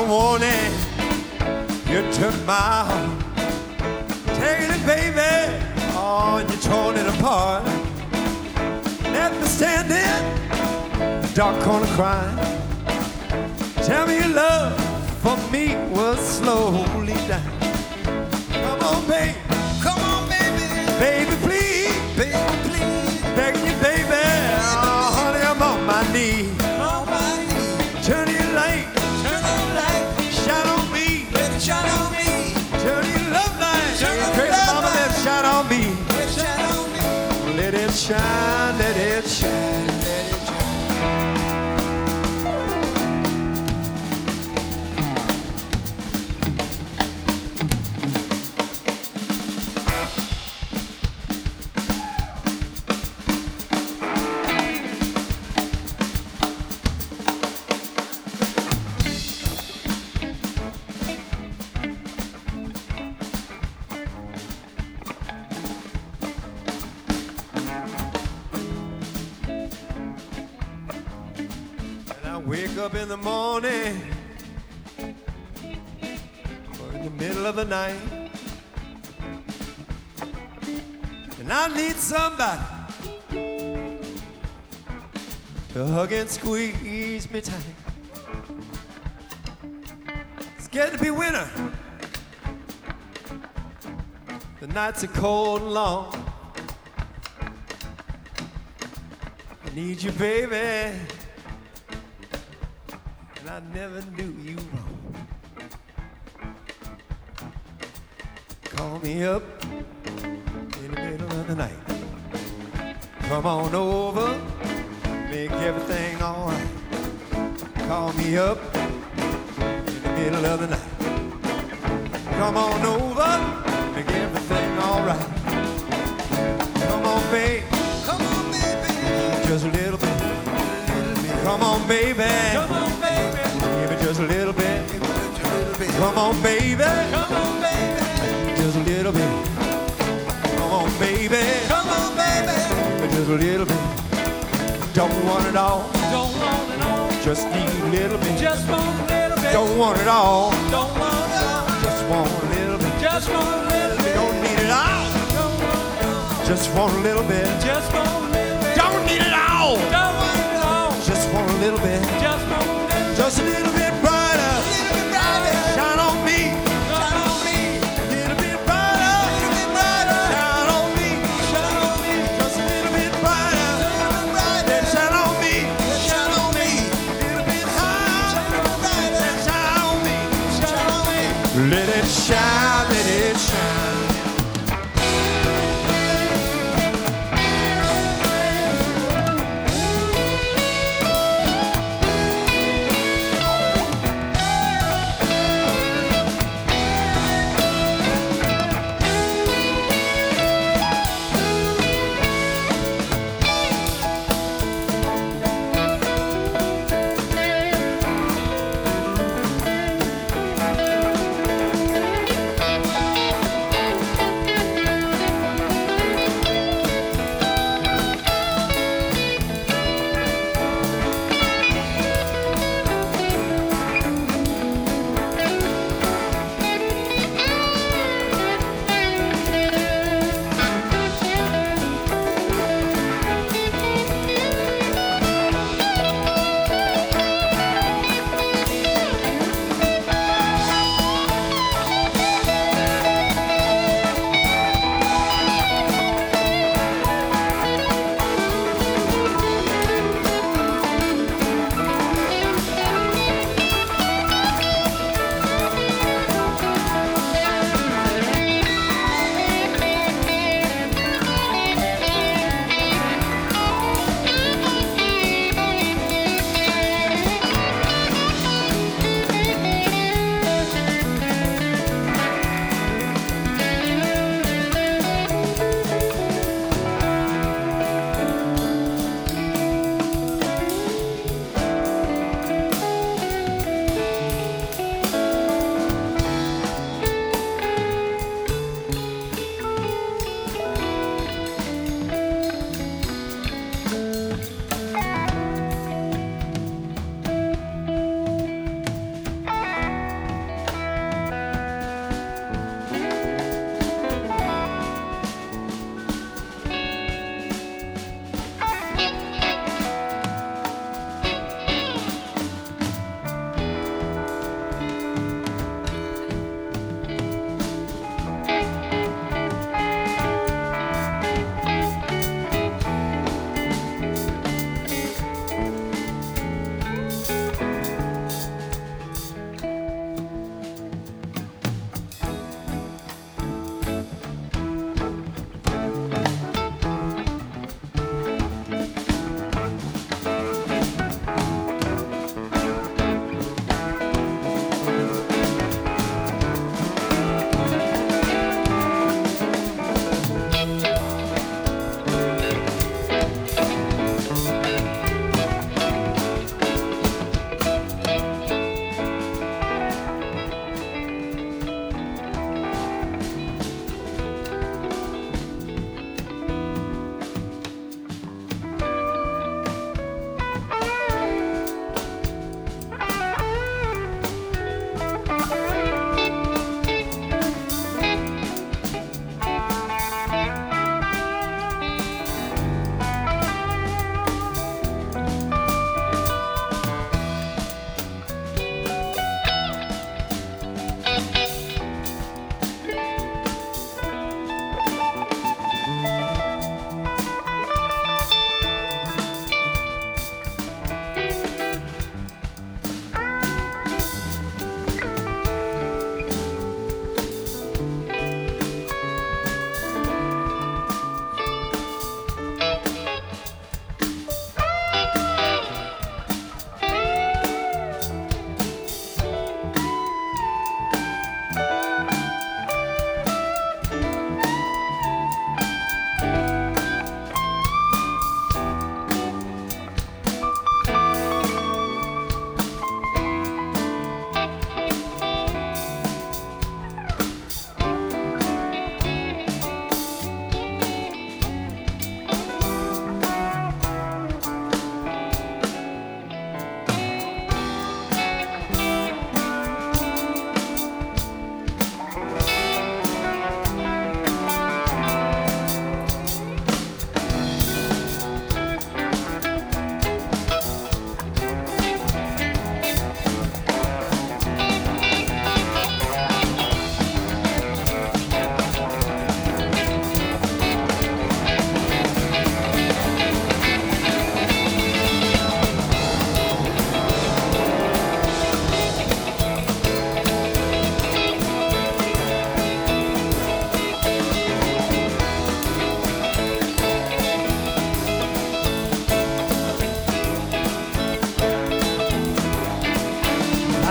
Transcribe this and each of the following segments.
a warning, you took my heart. Taking it, baby, oh, and you torn it apart. Left me standing, dark corner crying. Tell me your love for me was slowly dying. Come on, baby. Come on, baby. Baby, please. Baby, please. Begging you, baby. Oh, honey, I'm on my knees. On my knees. Turn your light. Turn on the light. Shine on me. Let it shine on me. Turn your love light. Turn on the Crazy love mama, light. let it shine on me. Let it shine on me. Let it shine, let it shine. Let it shine. Wake up in the morning or in the middle of the night, and I need somebody to hug and squeeze me tight. It's getting to be winter. The nights are cold and long. I need you, baby. And I never knew you wrong. Call me up in the middle of the night. Come on over, make everything all right. Call me up in the middle of the night. Come on over, make everything all right. Come on, babe. Come on, baby. Just a little bit. Come on, baby. Come on, baby. Give me just a little bit. Just a little bit. Come on, baby. Come on, baby. Just a little bit. Come on, baby. Come on, baby. Just a little bit. Don't want it all. Don't want it all. Just need a little bit. Just want a little bit. Don't want it all. Don't want it all. Just want a little bit. Just want a little bit. Don't need it all. Don't want it all. Just want a little bit. Just want a little bit. Don't need it all. Don't want it all. Just want a little bit. Just want a little bit. Just a little bit brighter. A little bit brighter. Shine on me. Shine on me. A little bit brighter. A little bit brighter. Shine on me. Shine on me. Just a little bit brighter. A little bit brighter. Then shine on me. Shine on me. A little bit higher. Shine on brighter. Then shine on me. Shine on me. Let it shine, let it shine.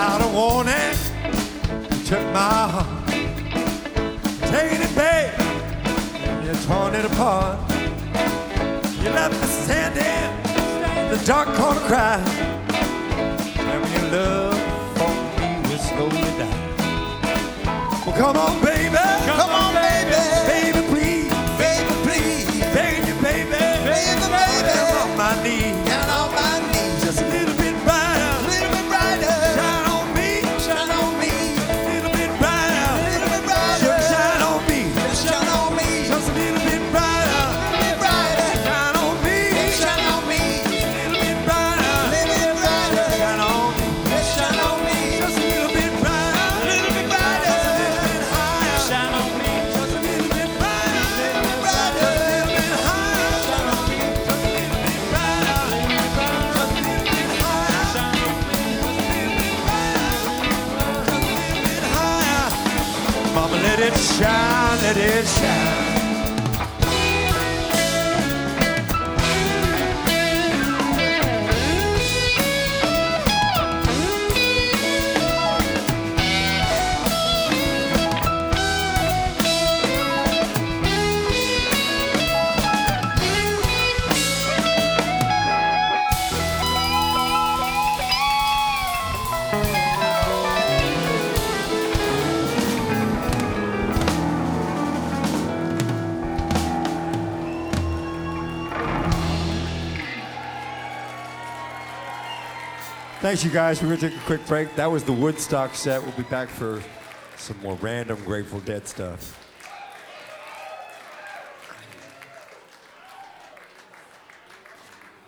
Without a warning, you took my heart, taking it back, and you torn it apart. You left me standing in the dark corner crying, and when your love for me was slowly dying. Well, come on, baby. Come on, baby. Baby, please. Baby, please. Begging you, baby. Baby, baby. Down on my knees. Down on my knees. Just a little bit brighter. A little bit brighter. Shine on me. Shine on me. A little bit brighter. A little bit brighter. Just shine on me. Just shine on me. Just a little bit brighter. A little bit brighter. Shine on me. Just shine on me. A little bit brighter. A little bit brighter. Shine on me. Just shine on me. Just a little bit brighter. A little bit brighter. Just a little bit higher. Shine on me. Just a little bit brighter. A little bit brighter. Just a little bit higher. Shine on me. Just a little bit brighter. Just a little bit higher. Shine on me. Mama, let it shine, let it shine. Thanks, you guys. We're going to take a quick break. That was the Woodstock set. We'll be back for some more random Grateful Dead stuff.